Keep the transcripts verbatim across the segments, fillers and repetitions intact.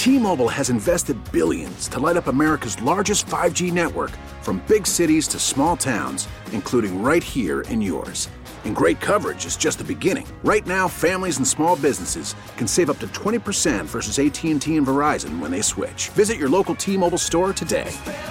T-Mobile has invested billions to light up America's largest five G network, from big cities to small towns, including right here in yours. And great coverage is just the beginning. Right now, families and small businesses can save up to twenty percent versus A T and T and Verizon when they switch. Visit your local T-Mobile store today.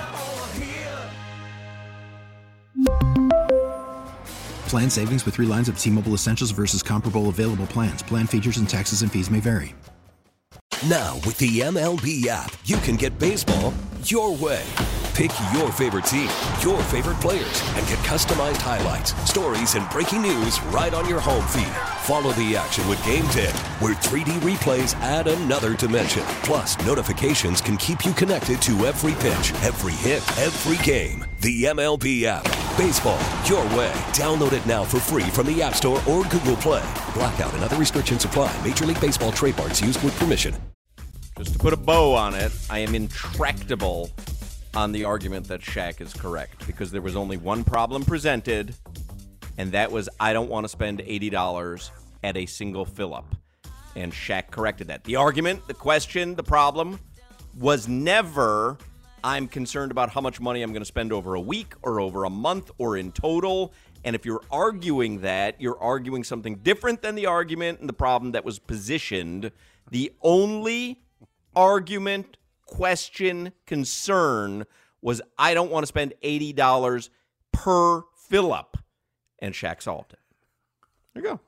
Plan savings with three lines of T-Mobile Essentials versus comparable available plans. Plan features and taxes and fees may vary. Now, with the M L B app, you can get baseball your way. Pick your favorite team, your favorite players, and get customized highlights, stories, and breaking news right on your home feed. Follow the action with Game Day, where three D replays add another dimension. Plus, notifications can keep you connected to every pitch, every hit, every game. The M L B app. Baseball your way. Download it now for free from the App Store or Google Play. Blackout and other restrictions apply. Major League Baseball trademarks used with permission. Just to put a bow on it, I am intractable on the argument that Shaq is correct, because there was only one problem presented, and that was I don't want to spend eighty dollars at a single fill-up. And Shaq corrected that. The argument, the question, the problem was never I'm concerned about how much money I'm going to spend over a week or over a month or in total. And if you're arguing that, you're arguing something different than the argument and the problem that was positioned. The only argument, question, concern was I don't want to spend eighty dollars per fill-up. And Shaq solved it. There you go.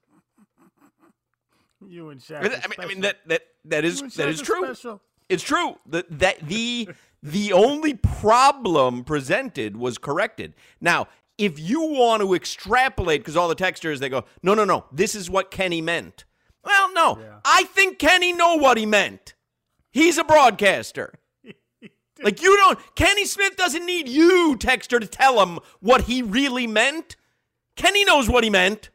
You and Shaq. I mean, I mean that that that is that is true. Special. It's true. The, that the the only problem presented was corrected. Now, if you want to extrapolate, because all the texters, they go, no, no, no, this is what Kenny meant. Well, no, yeah. I think Kenny know what he meant. He's a broadcaster. Like, you don't, Kenny Smith doesn't need you, texter, to tell him what he really meant. Kenny knows what he meant.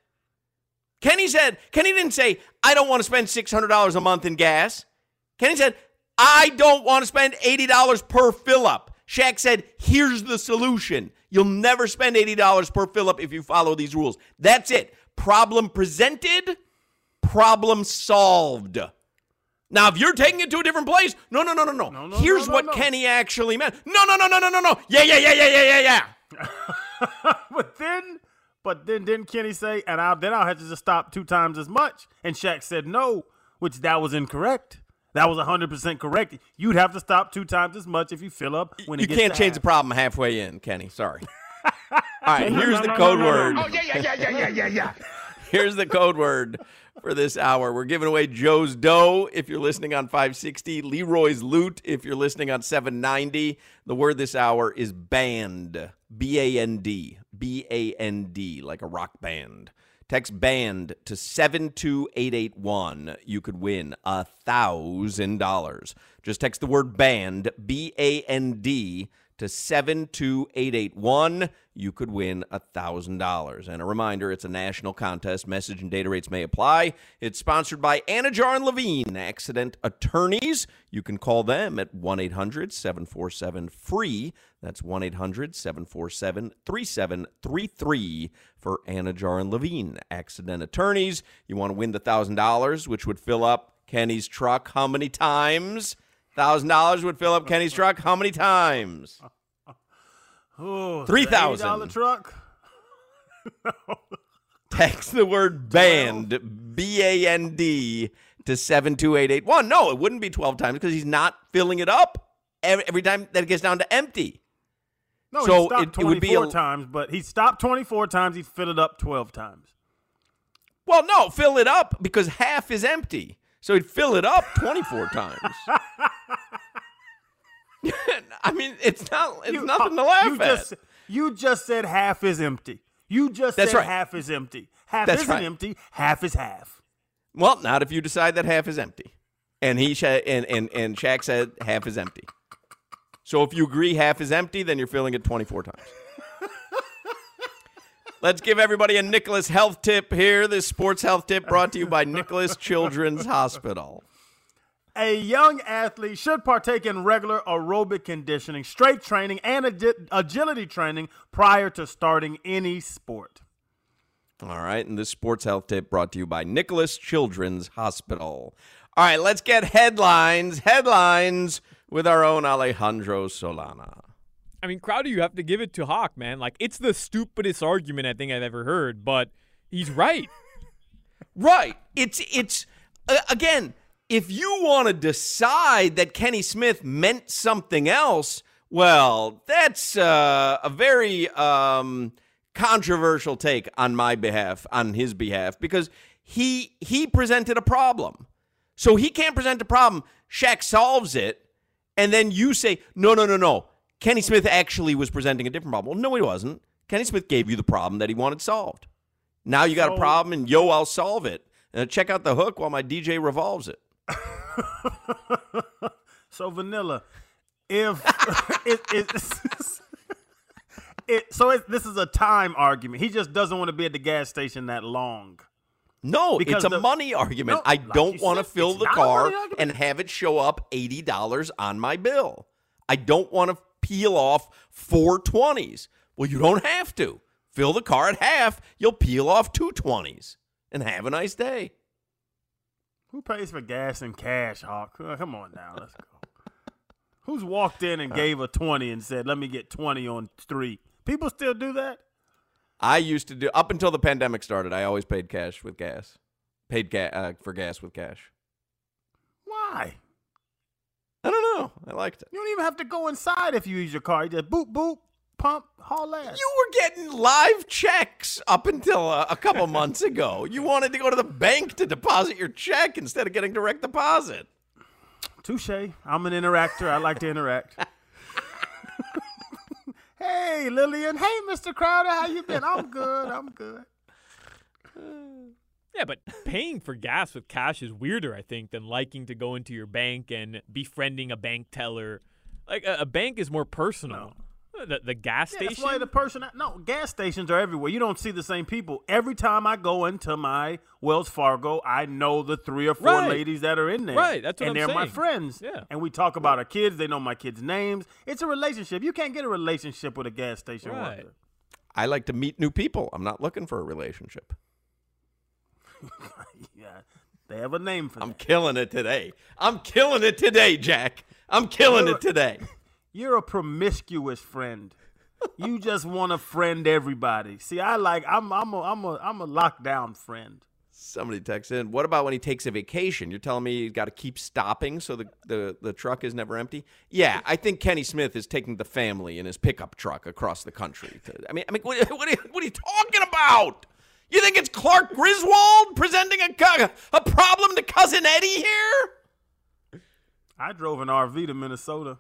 Kenny said, Kenny didn't say, I don't want to spend six hundred dollars a month in gas. Kenny said, I don't want to spend eighty dollars per fill-up. Shaq said, here's the solution. You'll never spend eighty dollars per fill-up if you follow these rules. That's it. Problem presented, problem solved. Now, if you're taking it to a different place, no, no, no, no, no. no, no Here's no, no, what no. Kenny actually meant. No, no, no, no, no, no, no. Yeah, yeah, yeah, yeah, yeah, yeah, yeah. But then, but then didn't Kenny say, and I'll, then I'll have to just stop two times as much? And Shaq said no, which that was incorrect. That was one hundred percent correct. You'd have to stop two times as much if you fill up when it you gets can't to change half. the problem halfway in, Kenny. Sorry. All right, here's no, no, the code no, no, word. No, no. Oh, yeah, yeah, yeah, yeah, yeah, yeah. Here's the code word for this hour. We're giving away Joe's Dough if you're listening on five sixty, Leroy's Loot if you're listening on seven ninety. The word this hour is band, B A N D, B A N D, like a rock band. Text BAND to seven two eight eight one. You could win one thousand dollars. Just text the word BAND, B A N D, to seven two eight eight one. You could win one thousand dollars. And a reminder, it's a national contest. Message and data rates may apply. It's sponsored by Anajar and Levine, accident attorneys. You can call them at one eight hundred seven four seven free. That's one eight hundred seven four seven three seven three three for Anajar and Levine, accident attorneys. You want to win the one thousand dollars, which would fill up Kenny's truck how many times? one thousand dollars would fill up Kenny's truck how many times? Oh, three thousand dollars truck? No. Text the word BAND, B A N D, to seven two eight eight one. No, it wouldn't be twelve times because he's not filling it up every, every time that it gets down to empty. No, so he stopped it, twenty-four it would be a, times, but he stopped twenty-four times. He filled it up twelve times. Well, no, fill it up because half is empty. So he'd fill it up twenty-four times. I mean, it's not. It's you, nothing to laugh you at. Just, you just said half is empty. You just That's said right. half is empty. Half That's isn't right. empty. Half is half. Well, not if you decide that half is empty. And he sh- and, and and Shaq said half is empty. So if you agree half is empty, then you're filling it twenty-four times. Let's give everybody a Nicholas health tip here. This sports health tip brought to you by Nicholas Children's Hospital. A young athlete should partake in regular aerobic conditioning, strength training, and ag- agility training prior to starting any sport. All right, and this sports health tip brought to you by Nicholas Children's Hospital. All right, let's get headlines. Headlines with our own Alejandro Solana. I mean, Crowder, you have to give it to Hawk, man. Like, it's the stupidest argument I think I've ever heard, but he's right. Right. It's, it's uh, again, if you want to decide that Kenny Smith meant something else, well, that's uh, a very um, controversial take on my behalf, on his behalf, because he he presented a problem. So he can't present a problem. Shaq solves it, and then you say, no, no, no, no. Kenny Smith actually was presenting a different problem. Well, no, he wasn't. Kenny Smith gave you the problem that he wanted solved. Now you got so, a problem, and yo, I'll solve it. And check out the hook while my D J revolves it. So, Vanilla, if it, it, it, so it, this is a time argument. He just doesn't want to be at the gas station that long. No, because it's a the, money argument. No, I like don't want to said, fill the car and have it show up eighty dollars on my bill. I don't want to peel off four twenties. Well, you don't have to. Fill the car at half, you'll peel off two twenties and have a nice day. Who pays for gas and cash, Hawk? Uh, come on now, let's go. Who's walked in and gave a twenty and said, let me get twenty on three? People still do that? I used to do, up until the pandemic started, I always paid cash with gas. Paid ga- uh, for gas with cash. Why? I don't know. I liked it. You don't even have to go inside if you use your car. You just boop, boop, pump, haul ass. You were getting live checks up until uh, a couple months ago. You wanted to go to the bank to deposit your check instead of getting direct deposit. Touche. I'm an interactor. I like to interact. Hey, Lillian. Hey, Mister Crowder. How you been? I'm good. I'm good. Yeah, but paying for gas with cash is weirder, I think, than liking to go into your bank and befriending a bank teller. Like, a, a bank is more personal. No. The, the gas yeah, station? That's why the person – no, gas stations are everywhere. You don't see the same people. Every time I go into my Wells Fargo, I know the three or four right. ladies that are in there. Right, that's what and I'm they're saying. my friends. Yeah. And we talk about our kids. They know my kids' names. It's a relationship. You can't get a relationship with a gas station right. worker. I like to meet new people. I'm not looking for a relationship. Yeah, they have a name for that. I'm killing it today. I'm killing it today, Jack. I'm killing You're, it today. You're a promiscuous friend. You just want to friend everybody. See, I like I'm I'm a I'm a I'm a lockdown friend. Somebody texts in, what about when he takes a vacation? You're telling me you got to keep stopping so the, the, the truck is never empty? Yeah, I think Kenny Smith is taking the family in his pickup truck across the country. To, I mean, I mean, what, what, are you, what are you talking about? You think it's Clark Griswold presenting a, a problem to Cousin Eddie here? I drove an R V to Minnesota.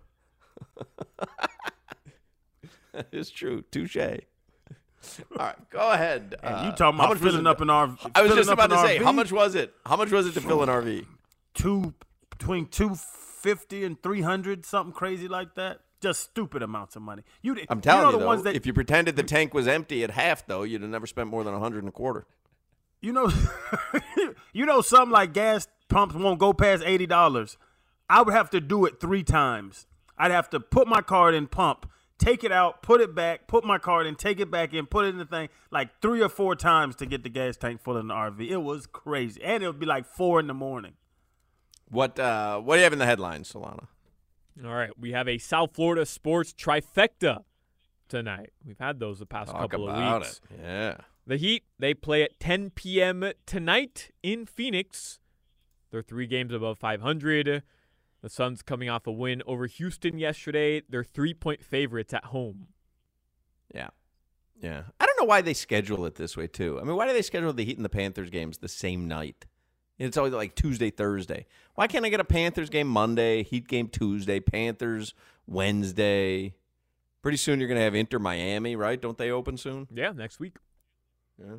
That is true. Touche. All right, go ahead. And uh, you talking about filling up an R V? I was just about to say, R V? how much was it? How much was it to fill an R V? Two between two fifty and three hundred, something crazy like that. Just stupid amounts of money. You, I'm telling you, know you, the though, ones that, if you pretended the tank was empty at half, though, you'd have never spent more than a hundred and a quarter. You know, you know, something like gas pumps won't go past eighty dollars. I would have to do it three times. I'd have to put my card in, pump, take it out, put it back, put my card in, take it back in, put it in the thing, like three or four times to get the gas tank full in the R V. It was crazy. And it would be like four in the morning. What uh, what do you have in the headlines, Solana? All right, we have a South Florida sports trifecta tonight. We've had those the past Talk couple about of weeks. It. Yeah. The Heat, they play at ten p.m. tonight in Phoenix. They're three games above five hundred. The Suns coming off a win over Houston yesterday. They're three-point favorites at home. Yeah. Yeah. I don't know why they schedule it this way, too. I mean, why do they schedule the Heat and the Panthers games the same night? It's always like Tuesday, Thursday. Why can't I get a Panthers game Monday, Heat game Tuesday, Panthers Wednesday? Pretty soon you're going to have Inter Miami, right? Don't they open soon? Yeah, next week. Yeah.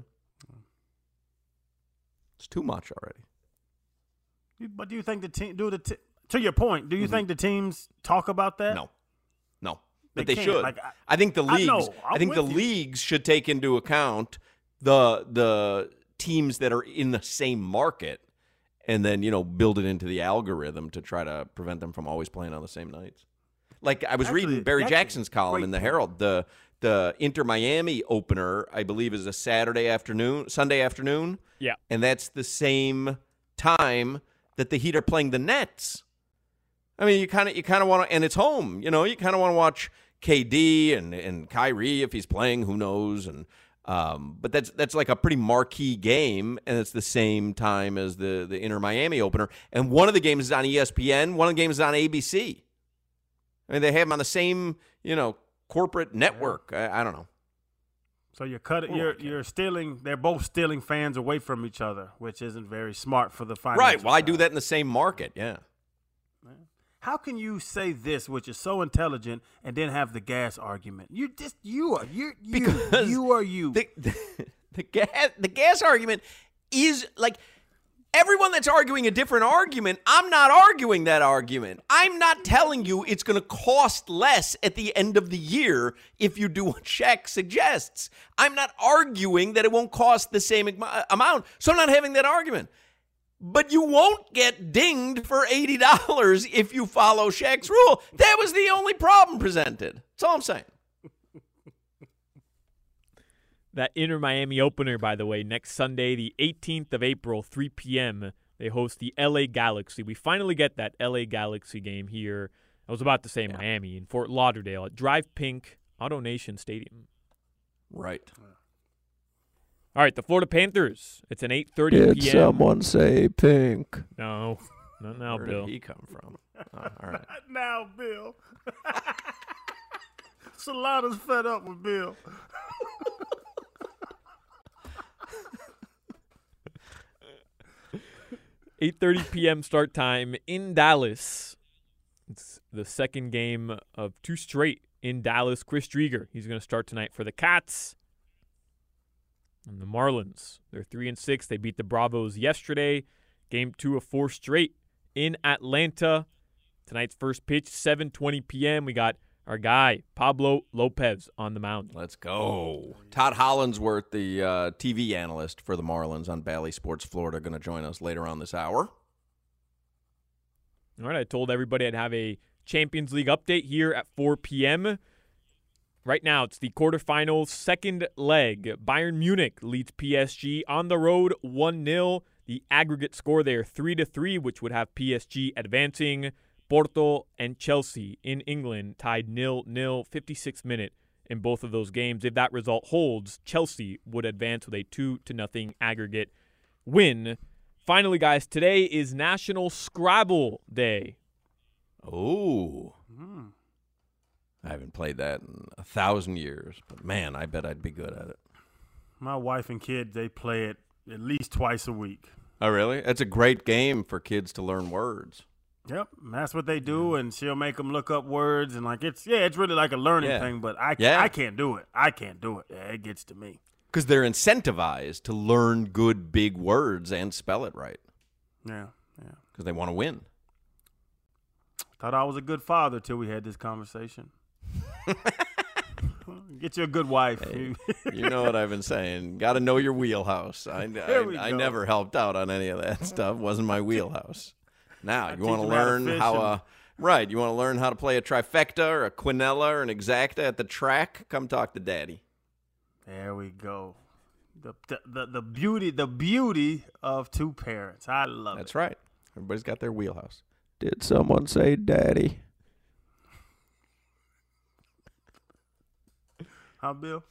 It's too much already. But do you think the team do the t- to your point? Do you Mm-hmm. think the teams talk about that? No, no, but They they, can't. should. Like, I- I think the I leagues. know. I, I'm think the with you. leagues should take into account the the teams that are in the same market, and then you know build it into the algorithm to try to prevent them from always playing on the same nights. Like I was Actually, reading Barry actually, Jackson's column great in the point. Herald. The the Inter Miami opener, I believe, is a Saturday afternoon, Sunday afternoon. Yeah. And that's the same time that the Heat are playing the Nets. I mean, you kind of you kind of want to, and it's home. You know, you kind of want to watch K D and and Kyrie if he's playing. Who knows? And um, but that's that's like a pretty marquee game, and it's the same time as the the Inter Miami opener. And one of the games is on E S P N. One of the games is on A B C. I mean, they have them on the same, you know, corporate network. I, I don't know. So you're cutting, you're you're stealing. They're both stealing fans away from each other, which isn't very smart for the financial Right. Well, I do side. that in the same market. Yeah. How can you say this, which is so intelligent, and then have the gas argument? You just you are you you Because you are you. The, the, the gas the gas argument is like everyone that's arguing a different argument. I'm not arguing that argument. I'm not telling you it's going to cost less at the end of the year if you do what Shaq suggests. I'm not arguing that it won't cost the same amount, so I'm not having that argument. But you won't get dinged for eighty dollars if you follow Shaq's rule. That was the only problem presented. That's all I'm saying. That Inter Miami opener, by the way, next Sunday, the eighteenth of April, three p.m., they host the L A Galaxy. We finally get that L A Galaxy game here. I was about to say yeah. Miami, in Fort Lauderdale at Drive Pink Auto Nation Stadium. Right. All right, the Florida Panthers. It's an eight thirty p.m. Did someone say pink? No, not now, Where Bill. Where did he come from? Oh, all right. Not now, Bill. Solana's fed up with Bill. eight thirty p.m. start time in Dallas. It's the second game of two straight in Dallas. Chris Drieger, he's going to start tonight for the Cats. And the Marlins, they're three and six. They beat the Bravos yesterday. Game two of four straight in Atlanta. Tonight's first pitch, seven twenty p.m. We got our guy, Pablo Lopez, on the mound. Let's go. Todd Hollandsworth, the uh, T V analyst for the Marlins on Bally Sports Florida, going to join us later on this hour. All right, I told everybody I'd have a Champions League update here at four p.m. Right now, it's the quarterfinals, second leg. Bayern Munich leads P S G on the road one nil. The aggregate score there, three to three, which would have P S G advancing. Porto and Chelsea in England tied nil nil, fifty-sixth minute in both of those games. If that result holds, Chelsea would advance with a two to nothing aggregate win. Finally, guys, today is National Scrabble Day. Oh. Mm. I haven't played that in a thousand years, but man, I bet I'd be good at it. My wife and kids, they play it at least twice a week. Oh, really? It's a great game for kids to learn words. Yep, that's what they do, and she'll make them look up words, and like it's yeah, it's really like a learning yeah. thing. But I yeah. I can't do it. I can't do it. Yeah, it gets to me because they're incentivized to learn good big words and spell it right. Yeah, yeah, because they want to win. Thought I was a good father till we had this conversation. Get you a good wife. Hey, you know what I've been saying. Got to know your wheelhouse. I, I, I never helped out on any of that stuff. Wasn't my wheelhouse. Now, I you want to learn how, how a, right, you want to learn how to play a trifecta or a quinella or an exacta at the track? Come talk to Daddy. There we go. The the, the, the beauty the beauty of two parents. I love That's it. That's right. Everybody's got their wheelhouse. Did someone say Daddy? Huh, Bill?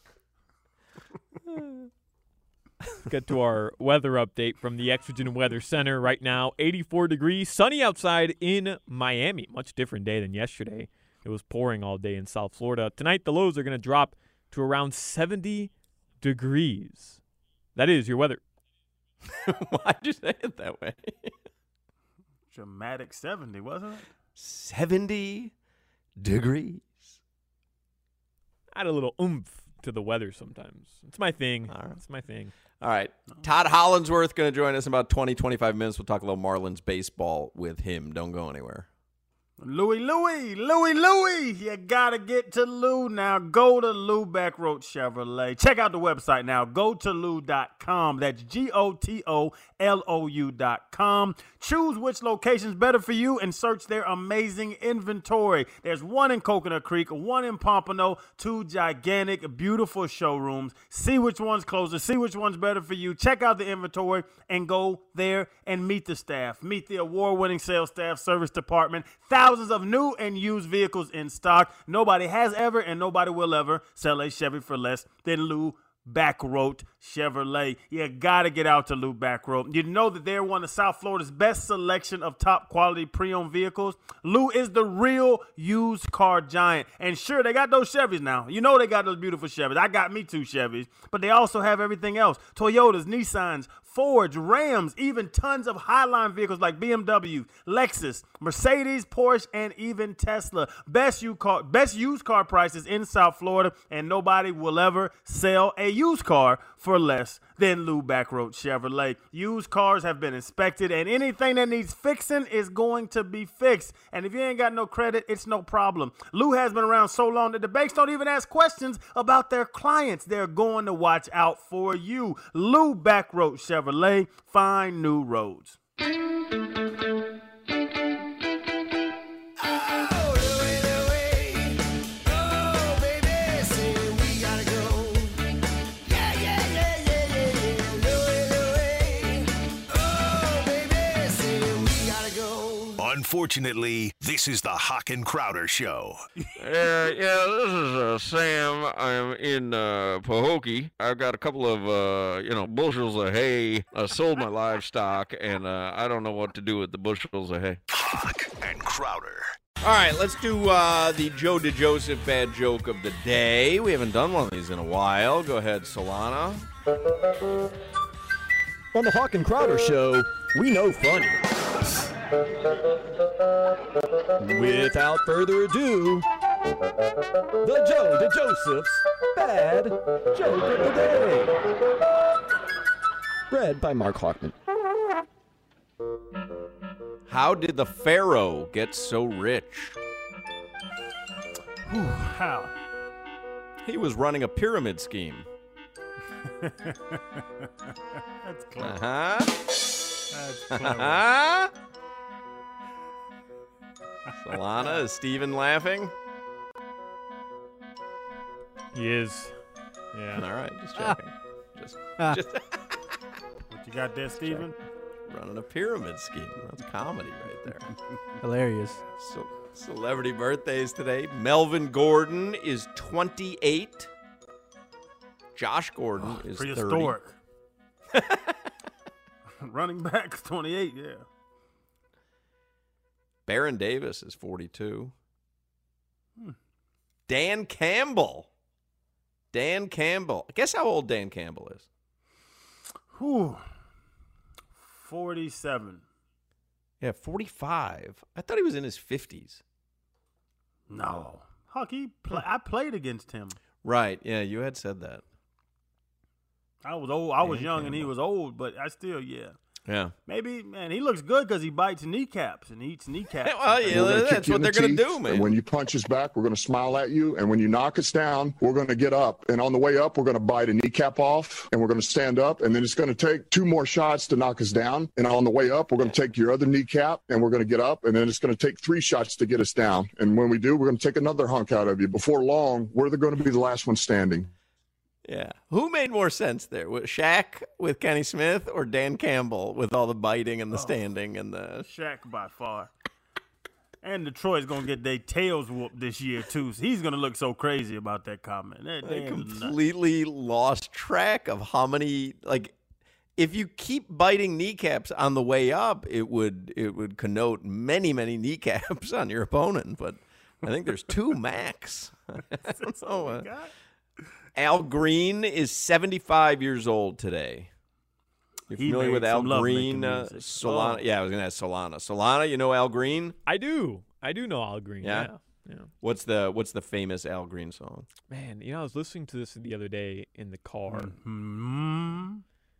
Get to our weather update from the Exergen Weather Center right now. eighty-four degrees, sunny outside in Miami. Much different day than yesterday. It was pouring all day in South Florida. Tonight, the lows are going to drop to around seventy degrees. That is your weather. Why'd you say it that way? Dramatic seventy, wasn't it? seventy degrees. Add a little oomph to the weather sometimes. It's my thing. All right. It's my thing. All right. Todd Hollandsworth going to join us in about twenty, twenty-five minutes. We'll talk a little Marlins baseball with him. Don't go anywhere. Louis, Louis, Louis, Louis. You got to get to Lou now. Go to Lou Backroad Chevrolet. Check out the website now. Go to lou dot com. That's G O T O L O U dot com. Choose which location's better for you and search their amazing inventory. There's one in Coconut Creek, one in Pompano, two gigantic, beautiful showrooms. See which one's closer. See which one's better for you. Check out the inventory and go there and meet the staff. Meet the award-winning sales staff, service department. Thousands of new and used vehicles in stock. Nobody has ever and nobody will ever sell a Chevy for less than Lou Backroad Chevrolet. You got to get out to Lou Backroad. You know that they're one of South Florida's best selection of top quality pre-owned vehicles. Lou is the real used car giant. And sure, they got those Chevys now. You know they got those beautiful Chevys. I got me two Chevys. But they also have everything else. Toyotas, Nissans, Fords, Rams, even tons of Highline vehicles like B M W, Lexus, Mercedes, Porsche, and even Tesla. Best used car, best used car prices in South Florida, and nobody will ever sell a used car for less than Lou Backroad Chevrolet. Used cars have been inspected, and anything that needs fixing is going to be fixed. And if you ain't got no credit, it's no problem. Lou has been around so long that the banks don't even ask questions about their clients. They're going to watch out for you. Lou Backroad Chevrolet, find new roads. Unfortunately, this is the Hawk and Crowder Show. Uh, yeah, this is uh, Sam. I'm in uh, Pahokee. I've got a couple of, uh, you know, bushels of hay. I sold my livestock, and uh, I don't know what to do with the bushels of hay. Hawk and Crowder. All right, let's do uh, the Joe DeJoseph bad joke of the day. We haven't done one of these in a while. Go ahead, Solana. On the Hawk and Crowder Show, we know funny. Without further ado, the Joe DeJoseph's Bad Joke of the Day. Read by Mark Hawkman. How did the Pharaoh get so rich? Whew, how? He was running a pyramid scheme. That's clever. Uh-huh. That's clever. Uh-huh. Solana, is Steven laughing? He is. Yeah. All right, just checking. Just, just What you got there, Steven? running a pyramid scheme. That's comedy right there. Hilarious. So, celebrity birthdays today. Melvin Gordon is twenty-eight. Josh Gordon Oh, is prehistoric. Running back, twenty-eight, yeah. Baron Davis is forty-two. Hmm. Dan Campbell. Dan Campbell. Guess how old Dan Campbell is? Whew. forty-seven. Yeah, forty-five. I thought he was in his fifties. No. Huck, he play, I played against him. Right. Yeah, you had said that. I was old. I was Dan young and he Campbell. was old, but I still, yeah. Yeah. Maybe, man, he looks good because he bites kneecaps and eats kneecaps. Well, yeah, We're gonna that's kick you what in they're the going to teeth, do, man. And when you punch us back, we're going to smile at you. And when you knock us down, we're going to get up. And on the way up, we're going to bite a kneecap off, and we're going to stand up. And then it's going to take two more shots to knock us down. And on the way up, we're going to take your other kneecap, and we're going to get up. And then it's going to take three shots to get us down. And when we do, we're going to take another hunk out of you. Before long, we're going to be the last one standing. Yeah. Who made more sense there? Was Shaq with Kenny Smith or Dan Campbell with all the biting and the standing and the... Shaq by far. And Detroit's going to get their tails whooped this year, too. So he's going to look so crazy about that comment. That, They that is nuts. completely lost track of how many... Like, if you keep biting kneecaps on the way up, it would it would connote many, many kneecaps on your opponent. But I think there's two max. I don't know. uh, God. Al Green is seventy-five years old today. You're He familiar made with Al some love-making Green? Uh, music. Solana. Oh. Yeah, I was going to ask Solana. Solana, you know Al Green? I do. I do know Al Green. Yeah? Yeah. yeah. What's the What's the famous Al Green song? Man, you know, I was listening to this the other day in the car. Hmm.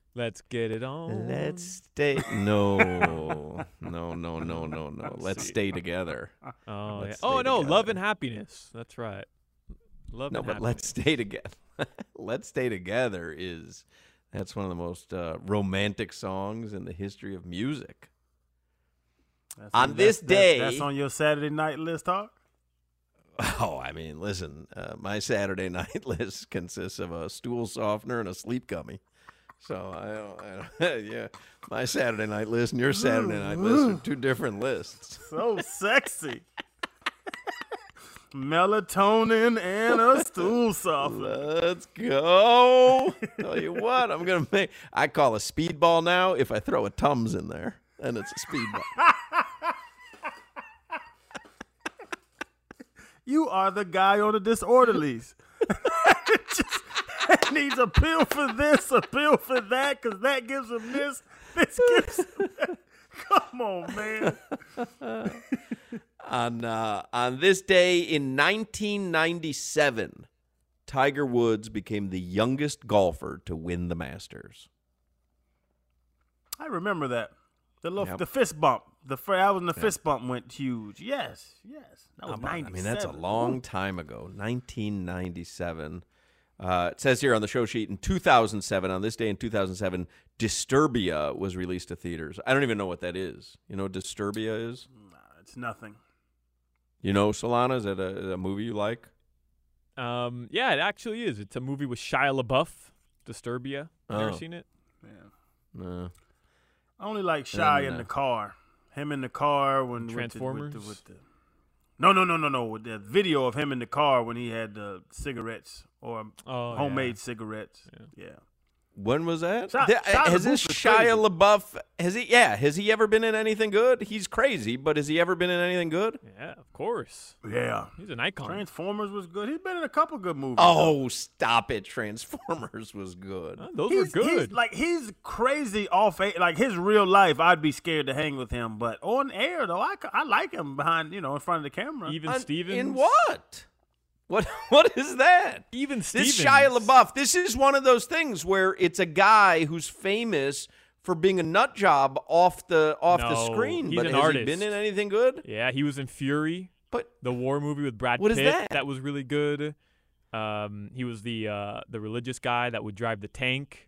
Let's get it on. Let's stay. No, no, no, no, no, no. Let's stay together. Oh, Let's yeah. stay oh no, together. love and happiness. That's right. Love No, and but happiness. let's stay together. Let's stay together is that's one of the most uh, romantic songs in the history of music. That's On that's- this that's- day- That's on your Saturday night list, Hawk? Oh, I mean, listen, uh, my Saturday night list consists of a stool softener and a sleep gummy. So I don't, I don't yeah, my Saturday night list and your Saturday night list are two different lists. So sexy. Melatonin and a stool softener. Let's go. Tell you what, I'm gonna make. I call a speedball now if I throw a Tums in there, and it's a speedball. You are the guy on the disorderlies. Just needs a pill for this, a pill for that, because that gives him this, this gives him that. Come on, man. on uh, on this day in nineteen ninety-seven, Tiger Woods became the youngest golfer to win the Masters. I remember that. The little, Yep. the fist bump. The fr- I was in the fist bump went huge. Yes, yes. That was Come on, I ninety-seven. mean, that's a long time ago. nineteen ninety-seven. Uh, it says here on the show sheet in two thousand seven, on this day in two thousand seven, Disturbia was released to theaters. I don't even know what that is. You know what Disturbia is? Nah, it's nothing. You know, Solana, is that a, a movie you like? Um, yeah, it actually is. It's a movie with Shia LaBeouf, Disturbia. You ever Oh. seen it? Yeah. No. I only like Shy no, in no. the car. Him in the car when with the- Transformers? With the, with the, no, no, no, no, no. With the video of him in the car when he had the cigarettes or Oh, homemade yeah. cigarettes. Yeah. When was that? Shia- Th- Shia has LaBeouf this is Shia crazy. LaBeouf, has he, yeah, has he ever been in anything good? He's crazy, but has he ever been in anything good? Yeah, of course. Yeah. He's an icon. Transformers was good. He's been in a couple good movies. Oh, stop it. Transformers was good. Uh, those He's, were he's good. like he's crazy off a- like his real life. I'd be scared to hang with him, but on air though, I, c- I like him behind you know in front of the camera. Even On- Stevens. In what? What What is that? Even Stevens. This Shia LaBeouf, this is one of those things where it's a guy who's famous for being a nut job off the off the No, screen. he's But an has artist. he been in anything good? Yeah, he was in Fury, But the war movie with Brad What is Pitt. that? was really good. Um, he was the uh, the religious guy that would drive the tank.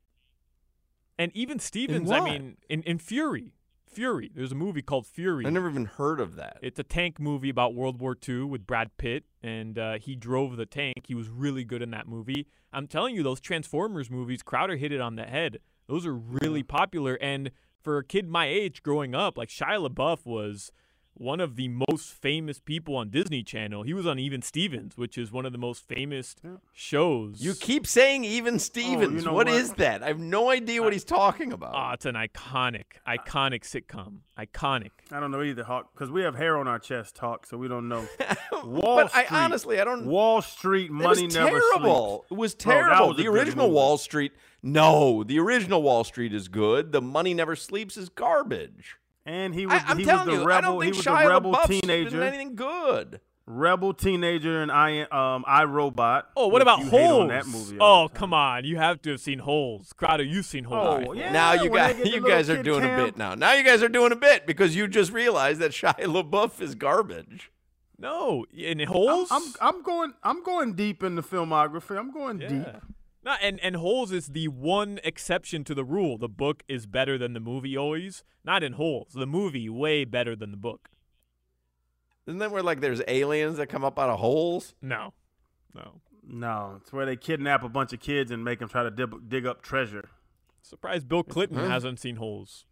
And even Stevens, I what? mean, in, in Fury. Fury. There's a movie called Fury. I never even heard of that. It's a tank movie about World War Two with Brad Pitt, and uh, he drove the tank. He was really good in that movie. I'm telling you, those Transformers movies, Crowder hit it on the head. Those are really popular, and for a kid my age growing up, like Shia LaBeouf was one of the most famous people on Disney Channel. He was on Even Stevens, which is one of the most famous shows. You keep saying Even Stevens. know what what? is that? I have no idea what he's talking about. Ah, it's an iconic, iconic sitcom. Iconic. I don't know either, Hawk, because we have hair on our chest, Hawk, so we don't know. Wall but Street. I honestly, I don't. Wall Street It money was never terrible. sleeps. It was Bro, that terrible. was a the good original movie. Wall Street. No, the original Wall Street is good. The Money Never Sleeps is garbage. And he was I, I'm he was telling the you, rebel. I don't he think was Shia the rebel LaBeouf's been teenager. in anything good. Rebel teenager and I um iRobot. Oh, what which about you Holes? hate on that movie all Oh, the time. come on. You have to have seen Holes. Crowder, you've seen Holes. Oh, yeah. now you when they guys, get the you little guys are kid doing a camp. bit now. Now you guys are doing a bit because you just realized that Shia LaBeouf is garbage. No, in I'm, Holes? I'm I'm going I'm going deep in the filmography. I'm going deep. Yeah. No, and, and Holes is the one exception to the rule. The book is better than the movie always. Not in Holes. The movie way better than the book. Isn't that where like there's aliens that come up out of holes? No. No. No, it's where they kidnap a bunch of kids and make them try to dig, dig up treasure. Surprised Bill Clinton hasn't seen Holes.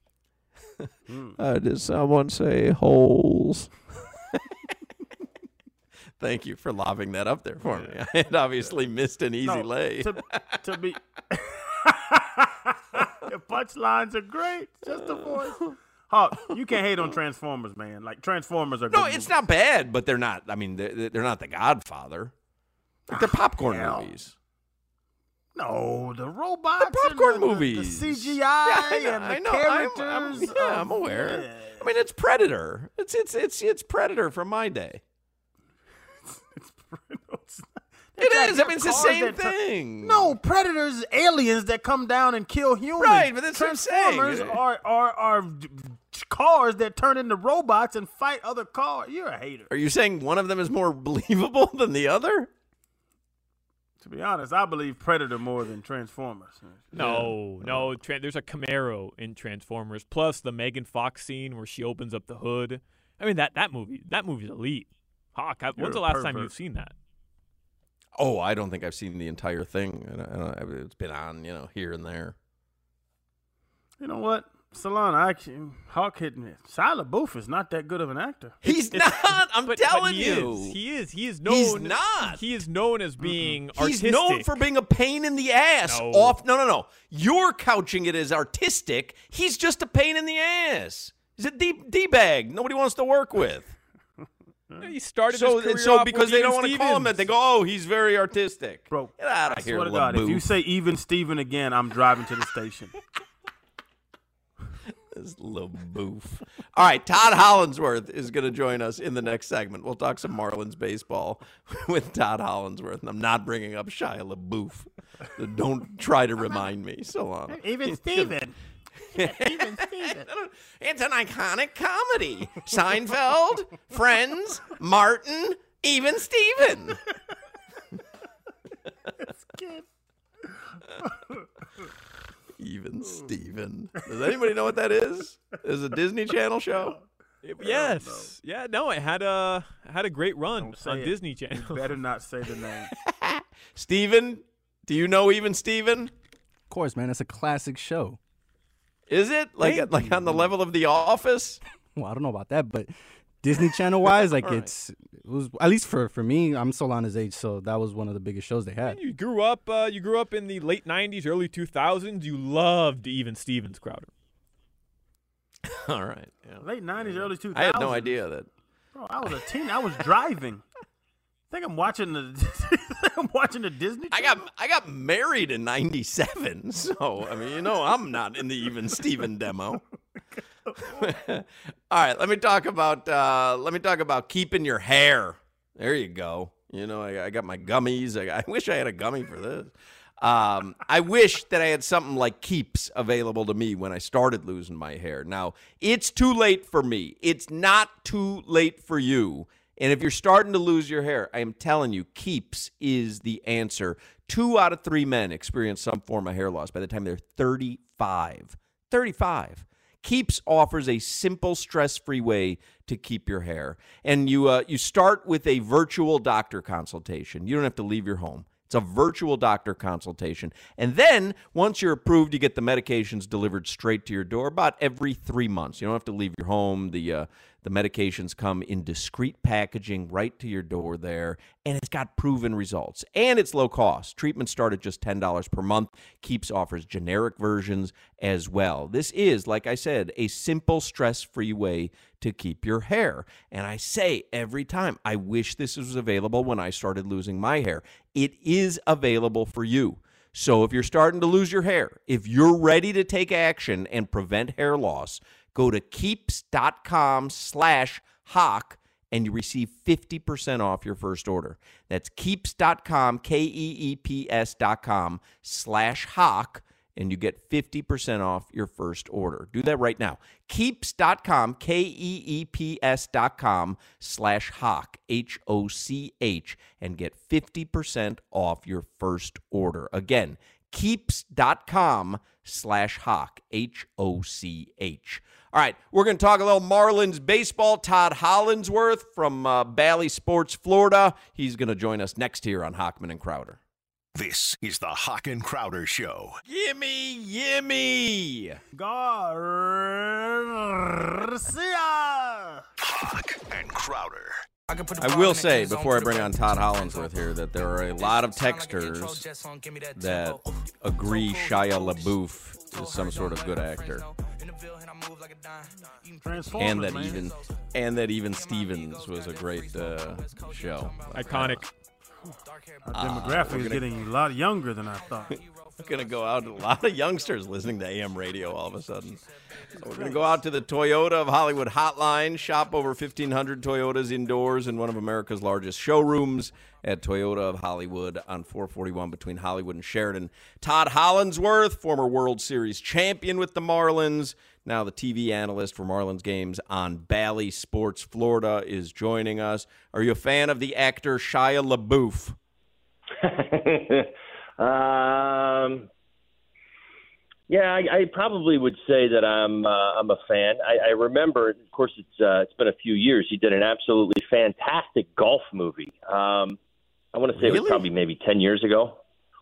Uh, did someone say holes? Thank you for lobbing that up there for me. I had obviously missed an easy No, lay. To, to be, the punchlines are great. Just the voice. Hawk, you can't hate on Transformers, man. Like Transformers are. No, good it's movies. not bad, but they're not. I mean, they're, they're not The Godfather. Like they're popcorn hell. movies. No, the robots, The popcorn and the, movies. the, the C G I, Yeah, I know. and the I know. I'm- characters. I'm, yeah, of- I'm aware. yeah. I mean, it's Predator. It's it's it's it's Predator from my day. No, it's not. It Jack, is. I they're mean, it's the cars same that tur- thing. No, predators, aliens that come down and kill humans. Right, but that's what I'm saying. Transformers are, are, are d- cars that turn into robots and fight other cars. You're a hater. Are you saying one of them is more believable than the other? To be honest, I believe Predator more than Transformers. No, no. Tra- there's a Camaro in Transformers. Plus the Megan Fox scene where she opens up the hood. I mean, that, that movie, that movie's elite. Hawk, I, when's the last time you've seen that? Oh, I don't think I've seen the entire thing. I don't, I don't, it's been on, you know, here and there. You know what? Salon, I Hawk hit me. Shia LaBeouf is not that good of an actor. He's It's- not. I'm but, telling but he you. Is. He is. He is known. He's not. He is known as being He's artistic. known for being a pain in the ass. No. Off. No, no, no. You're couching it as artistic. He's just a pain in the ass. He's a D, D-bag. Nobody wants to work with. He started So, his career so off because with they Even don't want to call him that, they go, oh, he's very artistic. Bro, Get out I of here, swear to God, if LaBeouf. you say Even Steven again, I'm driving to the station. This little boof. All right, Todd Hollandsworth is going to join us in the next segment. We'll talk some Marlins baseball with Todd Hollandsworth, and I'm not bringing up Shia LaBeouf. So don't try to remind me. So long. Even Steven. Even Steven. It's an iconic comedy. Seinfeld, Friends, Martin, Even Steven. Even Steven. Does anybody know what that is? Is it a Disney Channel show? Yes. Yeah. No, it had a had a great run Don't say on it. Disney Channel. You better not say the name. Steven? Do you know Even Steven? Of course, man. It's a classic show. Is it? Like Thank like on the level of The Office? Well, I don't know about that, but Disney Channel wise, like All right. it's it was at least for for me. I'm Solana's age, so that was one of the biggest shows they had. You grew up. Uh, you grew up in the late nineties, early two thousands. You loved Even Stevens, Crowder. All right. Yeah. Late nineties, early two thousands. I had no idea that. Bro, I was a teen. I was driving. I think I'm watching the. I'm watching the Disney. I got I got married in ninety-seven, so I mean, you know, I'm not in the Even Steven demo. All right, let me talk about uh, let me talk about keeping your hair. There you go. You know, I, I got my gummies. I, I wish I had a gummy for this. Um, I wish that I had something like Keeps available to me when I started losing my hair. Now, it's too late for me. It's not too late for you. And if you're starting to lose your hair, I am telling you, Keeps is the answer. Two out of three men experience some form of hair loss by the time they're thirty-five. thirty-five. Keeps offers a simple, stress-free way to keep your hair. And you uh, you start with a virtual doctor consultation. You don't have to leave your home. It's a virtual doctor consultation. And then, once you're approved, you get the medications delivered straight to your door about every three months. You don't have to leave your home. The uh, the medications come in discreet packaging right to your door there, and it's got proven results. And it's low cost. Treatments start at just ten dollars per month. Keeps offers generic versions as well. This is, like I said, a simple, stress-free way to keep your hair. And I say every time, I wish this was available when I started losing my hair. It is available for you. So if you're starting to lose your hair, if you're ready to take action and prevent hair loss, go to keeps.com slash hawk and you receive fifty percent off your first order. That's keeps.com, K E E P S dot com slash hawk, and you get fifty percent off your first order. Do that right now. Keeps.com, K E E P S dot com slash hawk, H O C H, and get fifty percent off your first order. Again, keeps.com slash hawk, H O C H. All right, we're going to talk a little Marlins baseball. Todd Hollandsworth from uh, Bally Sports, Florida. He's going to join us next here on Hockman and Crowder. This is the Hawk and Crowder Show. Gimme, gimme. Garcia. Hawk and Crowder. I will say, before I bring on Todd Hollandsworth here, that there are a lot of texters that agree Shia LaBeouf is some sort of good actor. And that man. even and that even Stevens was a great uh, show. Iconic. Our demographic uh, is gonna... getting a lot younger than I thought. We're going to go out. A lot of youngsters listening to A M radio all of a sudden. So we're going to go out to the Toyota of Hollywood hotline, shop over fifteen hundred Toyotas indoors in one of America's largest showrooms at Toyota of Hollywood on four forty-one between Hollywood and Sheridan. Todd Hollandsworth, former World Series champion with the Marlins, now the T V analyst for Marlins games on Bally Sports Florida, is joining us. Are you a fan of the actor Shia LaBeouf? um, yeah, I, I probably would say that I'm uh, I'm a fan. I, I remember, of course, it's uh, it's been a few years. He did an absolutely fantastic golf movie. Um, I want to say Really? it was probably maybe ten years ago.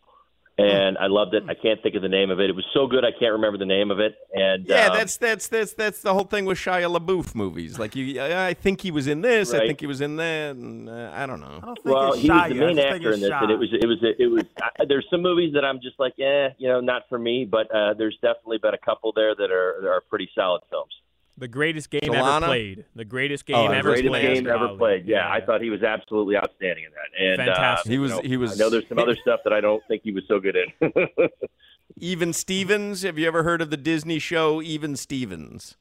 And I loved it. I can't think of the name of it. It was so good, I can't remember the name of it. And Yeah, um, that's that's that's that's the whole thing with Shia LaBeouf movies. Like, you, I think he was in this. I Right. think he was in that. And, uh, I don't know. I don't think well, it's he Shia. was the main I just think actor it's in this, Shia. and it was it was it was. I, there's some movies that I'm just like, eh, you know, not for me. But uh, there's definitely been a couple there that are that are pretty solid films. The greatest game Solana? ever played. The greatest game Oh, The ever greatest played. game ever Holly. played. Yeah, I thought he was absolutely outstanding in that. And Fantastic. Uh, He was- you know, he was- I know there's some other stuff that I don't think he was so good in. Even Stevens. Have you ever heard of the Disney show Even Stevens?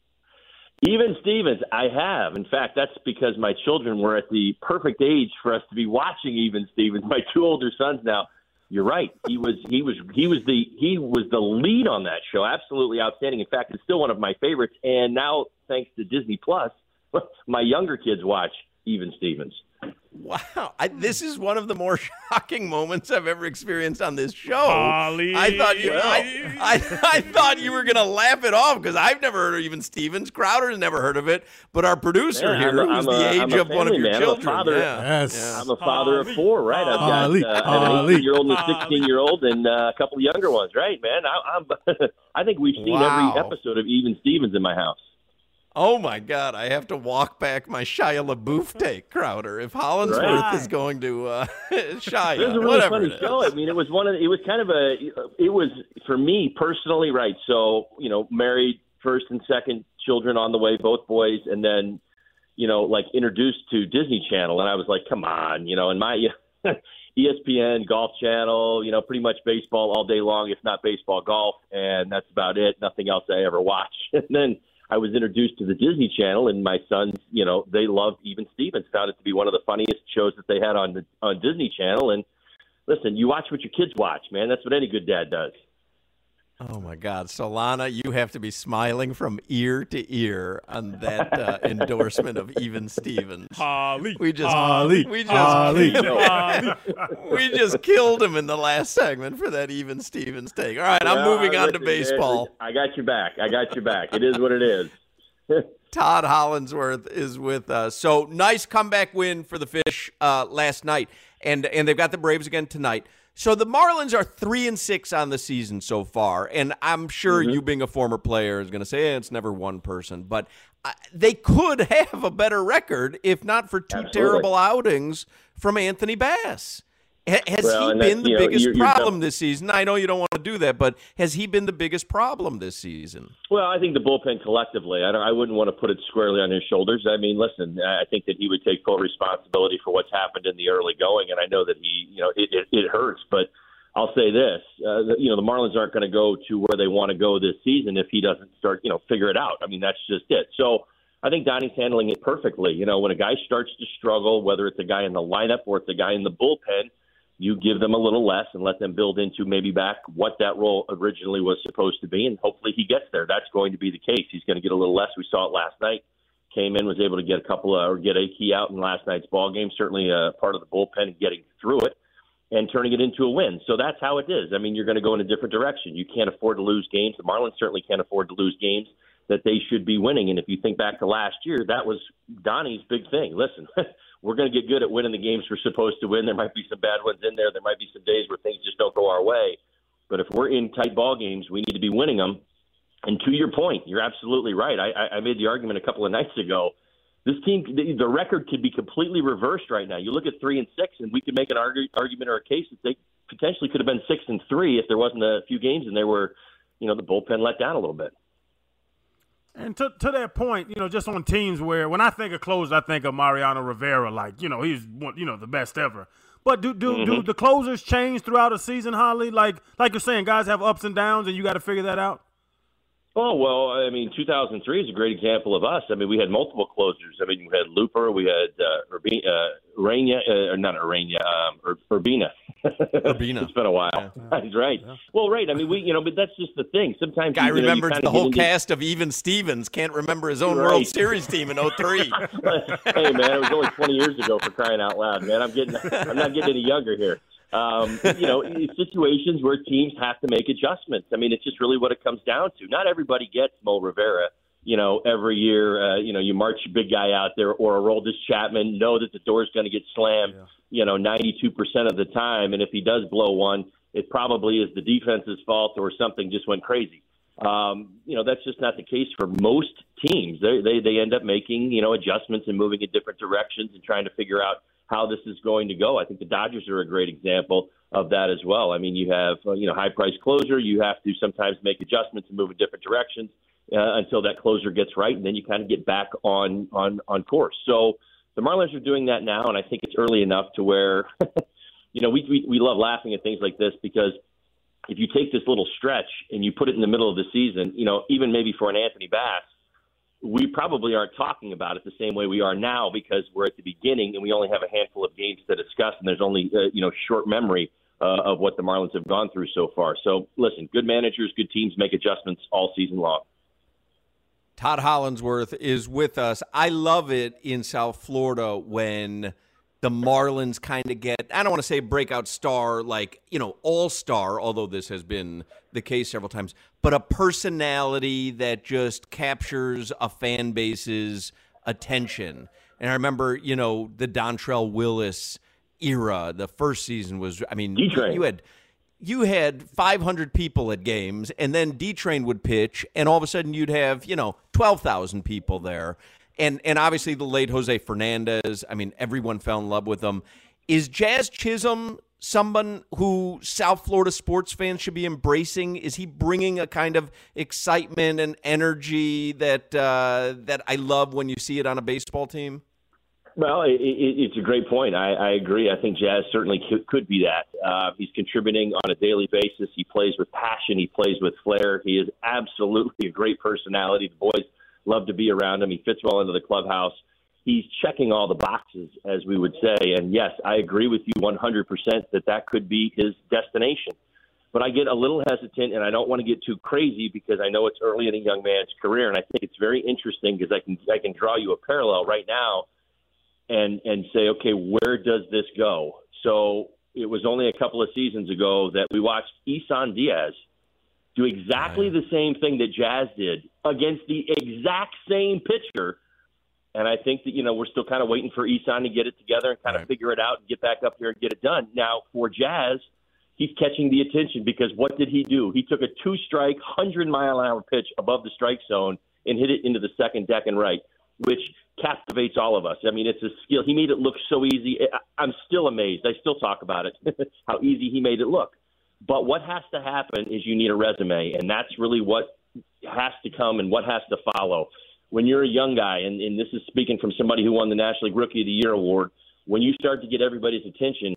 Even Stevens, I have. In fact, that's because my children were at the perfect age for us to be watching Even Stevens. My two older sons now. You're right. He was he was he was the he was the lead on that show. Absolutely outstanding. In fact, it's still one of my favorites. And now, thanks to Disney Plus, my younger kids watch Even Stevens. Wow. I, this is one of the more shocking moments I've ever experienced on this show. Holly. I thought you I, I, I thought you were going to laugh it off because I've never heard of Even Stevens. Crowder's never heard of it. But our producer Yeah, here, I'm a- who's I'm the a- age I'm a of one of family your man. I'm a children. father. Yeah. Yes. Yeah. I'm a father of four, right? I've got Holly. uh, an Holly. eighteen-year-old and a sixteen-year-old and uh, a couple of younger ones, right, man? I, I'm, I think we've seen Wow. every episode of Even Stevens in my house. Oh, my God. I have to walk back my Shia LaBeouf take, Crowder. If Hollandsworth Right. is going to uh, Shia, It was a really whatever funny it is. show. I mean, it was one of it was kind of a it was for me personally, right? So you know, married, first and second children on the way, both boys, and then you know, like introduced to Disney Channel, and I was like, come on, you know, and my E S P N, Golf Channel, you know, pretty much baseball all day long, if not baseball, golf, and that's about it. Nothing else I ever watch. And then I was introduced to the Disney Channel, and my sons, you know, they loved Even Stevens, found it to be one of the funniest shows that they had on the, on Disney Channel. And listen, you watch what your kids watch, man. That's what any good dad does. Oh, my God. Solana, you have to be smiling from ear to ear on that uh, endorsement of Even Stevens. Holly. We just, Holly. we just, Holly. we just killed him in the last segment for that Even Stevens take. All right, I'm Well, moving on to listen, baseball. I got your back. I got your back. It is what it is. Todd Hollandsworth is with us. So nice comeback win for the Fish uh, last night, and and they've got the Braves again tonight. So the Marlins are three and six on the season so far, and I'm sure Mm-hmm. you, being a former player, is going to say eh, it's never one person, but uh, they could have a better record if not for two Absolutely. terrible outings from Anthony Bass. Ha- Has Well, he and that's, been the you know, biggest you're- you're problem dumb. this season? I know you don't want to do that, but has he been the biggest problem this season? Well, I think the bullpen collectively, I, don't, I wouldn't want to put it squarely on his shoulders. I mean, listen, I think that he would take full responsibility for what's happened in the early going, and I know that he, you know, it, it, it hurts, but I'll say this, uh, the, you know, the Marlins aren't going to go to where they want to go this season if he doesn't start, you know, figure it out. I mean, that's just it. So I think Donnie's handling it perfectly. You know, when a guy starts to struggle, whether it's a guy in the lineup or it's a guy in the bullpen, you give them a little less and let them build into maybe back what that role originally was supposed to be, and hopefully he gets there. That's going to be the case. He's going to get a little less. We saw it last night. Came in, was able to get a couple of, or get a key out in last night's ball game. Certainly a part of the bullpen and getting through it and turning it into a win. So that's how it is. I mean, you're going to go in a different direction. You can't afford to lose games. The Marlins certainly can't afford to lose games that they should be winning. And if you think back to last year, that was Donnie's big thing. Listen, we're going to get good at winning the games we're supposed to win. There might be some bad ones in there. There might be some days where things just don't go our way. But if we're in tight ball games, we need to be winning them. And to your point, you're absolutely right. I, I made the argument a couple of nights ago. This team, the, the record could be completely reversed right now. You look at three and six, and we could make an argue, argument or a case that they potentially could have been six and three if there wasn't a few games and there were, you know, the bullpen let down a little bit. And to to that point, you know, just on teams where when I think of closers, I think of Mariano Rivera, like, you know, he's one, you know, the best ever. But do do, Mm-hmm. do the closers change throughout a season, Holly? Like like you're saying, guys have ups and downs, and you got to figure that out. Oh, well, I mean, two thousand three is a great example of us. I mean, we had multiple closers. I mean, we had Looper, we had uh, Urbi- uh, Urania, uh, or not Urania, um, Ur- Urbina. Urbina. It's been a while. Yeah. That's right. Yeah. Well, right. I mean, we, you know, but that's just the thing. Sometimes guy you, you remembers know, you the whole into... cast of Even Stevens. Can't remember his own right. World Series team in oh three. Hey, man, it was only twenty years ago, for crying out loud, man. I'm getting, I'm not getting any younger here. Um, you know, situations where teams have to make adjustments. I mean, it's just really what it comes down to. Not everybody gets Mo Rivera. You know, every year, uh, you know, you march a big guy out there, or a Aroldis Chapman, know that the door's going to get slammed, yeah. you know, ninety-two percent of the time. And if he does blow one, it probably is the defense's fault or something just went crazy. Um, you know, that's just not the case for most teams. They, they, they end up making, you know, adjustments and moving in different directions and trying to figure out how this is going to go. I think the Dodgers are a great example of that as well. I mean, you have, uh, you know, high-price closer. You have to sometimes make adjustments and move in different directions uh, until that closer gets right, and then you kind of get back on, on, on course. So the Marlins are doing that now, and I think it's early enough to where, you know, we, we we love laughing at things like this, because if you take this little stretch and you put it in the middle of the season, you know, even maybe for an Anthony Bass, we probably aren't talking about it the same way we are now, because we're at the beginning and we only have a handful of games to discuss, and there's only, uh, you know, short memory uh, of what the Marlins have gone through so far. So, listen, good managers, good teams make adjustments all season long. Todd Hollandsworth is with us. I love it in South Florida when the Marlins kind of get, I don't want to say breakout star, like, you know, all-star, although this has been the case several times, but a personality that just captures a fan base's attention. And I remember, you know, the Dontrelle Willis era, the first season was, I mean, D-Train. you had you had five hundred people at games, and then D-Train would pitch, and all of a sudden you'd have, you know, twelve thousand people there. And and obviously the late Jose Fernandez, I mean, everyone fell in love with him. Is Jazz Chisholm someone who South Florida sports fans should be embracing? Is he bringing a kind of excitement and energy that uh, that I love when you see it on a baseball team? Well, it, it, it's a great point. I, I agree. I think Jazz certainly could, could be that. Uh, he's contributing on a daily basis. He plays with passion. He plays with flair. He is absolutely a great personality. The boys love to be around him. He fits well into the clubhouse. He's checking all the boxes, as we would say. And, yes, I agree with you one hundred percent that that could be his destination. But I get a little hesitant, and I don't want to get too crazy, because I know it's early in a young man's career. And I think it's very interesting, because I can I can draw you a parallel right now and and say, okay, where does this go? So it was only a couple of seasons ago that we watched Isan Diaz do exactly the same thing that Jazz did against the exact same pitcher. And I think that, you know, we're still kind of waiting for Isan to get it together and kind of right. figure it out and get back up here and get it done. Now, for Jazz, he's catching the attention, because what did he do? He took a two-strike, hundred-mile-an-hour pitch above the strike zone and hit it into the second deck and right, which captivates all of us. I mean, it's a skill. He made it look so easy. I'm still amazed. I still talk about it, how easy he made it look. But what has to happen is you need a resume, and that's really what has to come and what has to follow. When you're a young guy, and, and this is speaking from somebody who won the National League Rookie of the Year award, when you start to get everybody's attention,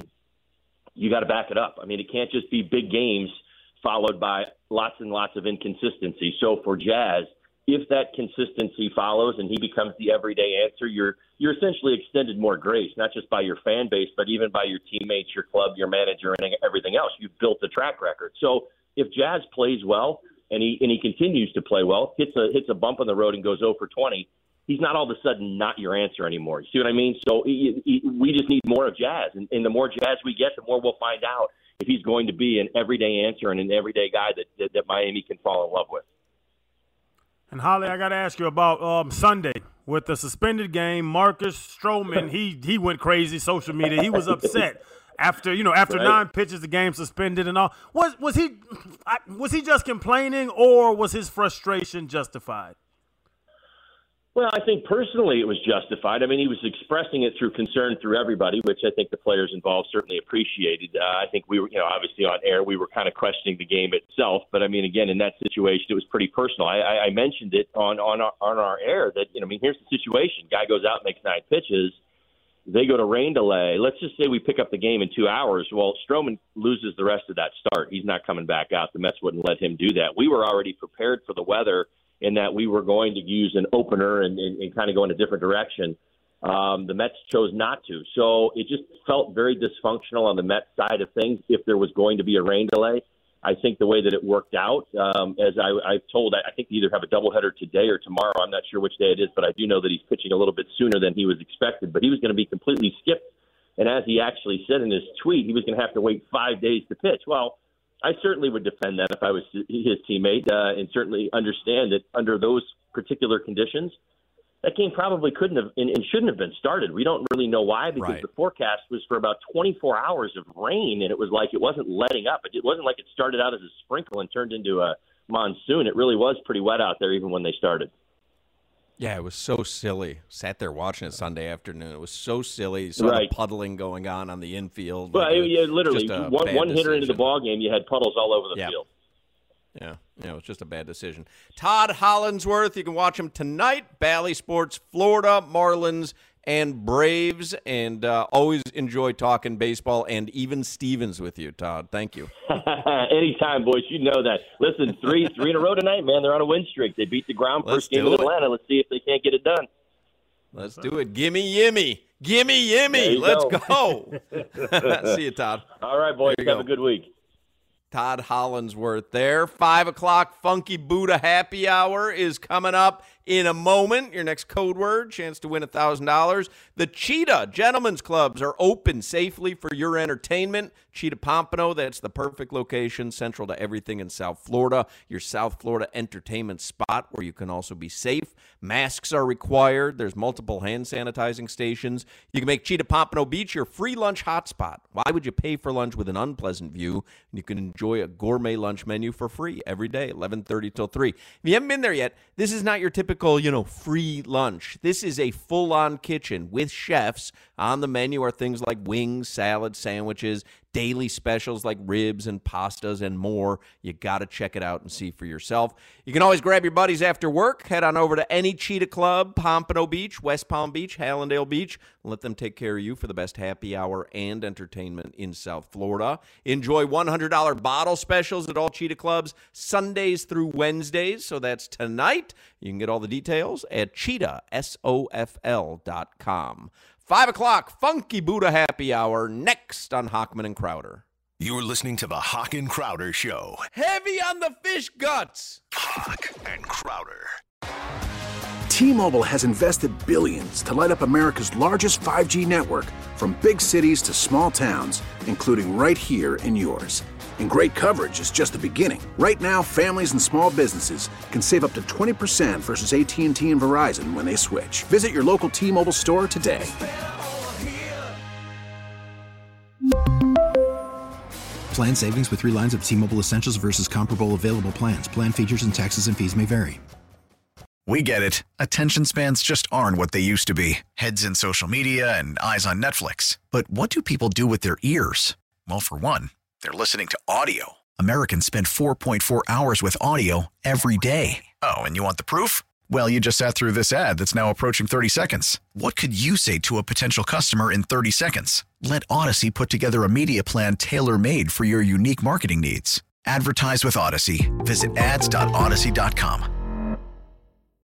you got to back it up. I mean, it can't just be big games followed by lots and lots of inconsistency. So for Jazz, if that consistency follows and he becomes the everyday answer, you're you're essentially extended more grace, not just by your fan base, but even by your teammates, your club, your manager, and everything else. You've built a track record. So if Jazz plays well and he and he continues to play well, hits a hits a bump on the road and goes oh for twenty, he's not all of a sudden not your answer anymore. You see what I mean? So he, he, we just need more of Jazz, and, and the more Jazz we get, the more we'll find out if he's going to be an everyday answer and an everyday guy that that, that Miami can fall in love with. And Holly, I got to ask you about um, Sunday with the suspended game. Marcus Stroman, he he went crazy. Social media, he was upset after you know after right. nine pitches, the game suspended and all. Was was he was he just complaining, or was his frustration justified? Well, I think personally it was justified. I mean, he was expressing it through concern through everybody, which I think the players involved certainly appreciated. Uh, I think we were, you know, obviously on air, we were kind of questioning the game itself. But, I mean, again, in that situation, it was pretty personal. I, I, I mentioned it on, on, our, on our air that, you know, I mean, here's the situation. Guy goes out and makes nine pitches. they go to rain delay. Let's just say we pick up the game in two hours. Well, Stroman loses the rest of that start. He's not coming back out. The Mets wouldn't let him do that. We were already prepared for the weather in that we were going to use an opener and, and, and kind of go in a different direction. Um, the Mets chose not to. So it just felt very dysfunctional on the Mets side of things if there was going to be a rain delay. I think the way that it worked out, um, as I, I've told, I think they either have a doubleheader today or tomorrow. I'm not sure which day it is, but I do know that he's pitching a little bit sooner than he was expected. But he was going to be completely skipped. And as he actually said in his tweet, he was going to have to wait five days to pitch. Well, I certainly would defend that if I was his teammate uh, and certainly understand that under those particular conditions, that game probably couldn't have and, and shouldn't have been started. We don't really know why, because right. the forecast was for about twenty-four hours of rain, and it was like it wasn't letting up. It wasn't like it started out as a sprinkle and turned into a monsoon. It really was pretty wet out there even when they started. Yeah, it was so silly. Sat there watching it Sunday afternoon. It was so silly. You saw right. the puddling going on on the infield. Well, like yeah, literally, one, one hitter decision. into the ball game, you had puddles all over the yeah. field. Yeah, yeah, it was just a bad decision. Todd Hollandsworth, you can watch him tonight. Bally Sports, Florida, Marlins, and Braves. And uh, always enjoy talking baseball and even Stevens with you, Todd. Thank you. Anytime, boys. You know that. Listen, three three in a row tonight, man. They're on a win streak. They beat the ground Let's first game in Atlanta. Let's see if they can't get it done. Let's do it. Gimme yimmy. Gimme yimmy. Let's go. go. See you, Todd. All right, boys. Have go. a good week. Todd Hollandsworth there. Five o'clock Funky Buddha Happy Hour is coming up in a moment. Your next code word, chance to win one thousand dollars. The Cheetah Gentlemen's Clubs are open safely for your entertainment. Cheetah Pompano, that's the perfect location, central to everything in South Florida. Your South Florida entertainment spot where you can also be safe. Masks are required. There's multiple hand sanitizing stations. You can make Cheetah Pompano Beach your free lunch hotspot. Why would you pay for lunch with an unpleasant view? You can enjoy a gourmet lunch menu for free every day, eleven thirty till three. If you haven't been there yet, this is not your typical, you know, free lunch. This is a full-on kitchen with chefs. On the menu are things like wings, salads, sandwiches, daily specials like ribs and pastas and more. You got to check it out and see for yourself. You can always grab your buddies after work. Head on over to any Cheetah Club, Pompano Beach, West Palm Beach, Hallandale Beach. Let them take care of you for the best happy hour and entertainment in South Florida. Enjoy one hundred dollars bottle specials at all Cheetah Clubs Sundays through Wednesdays. So that's tonight. You can get all the details at cheetah sofl dot com. Five o'clock, Funky Buddha Happy Hour, next on Hochman and Crowder. You're listening to the Hawk and Crowder Show. Heavy on the fish guts. Hawk and Crowder. T-Mobile has invested billions to light up America's largest five G network, from big cities to small towns, including right here in yours. And great coverage is just the beginning. Right now, families and small businesses can save up to twenty percent versus A T and T and Verizon when they switch. Visit your local T-Mobile store today. Plan savings with three lines of T-Mobile Essentials versus comparable available plans. Plan features and taxes and fees may vary. We get it. Attention spans just aren't what they used to be. Heads in social media and eyes on Netflix. But what do people do with their ears? Well, for one, they're listening to audio. Americans spend four point four hours with audio every day. Oh, and you want the proof? Well, you just sat through this ad that's now approaching thirty seconds. What could you say to a potential customer in thirty seconds? Let Odyssey put together a media plan tailor-made for your unique marketing needs. Advertise with Odyssey. Visit ads dot odyssey dot com.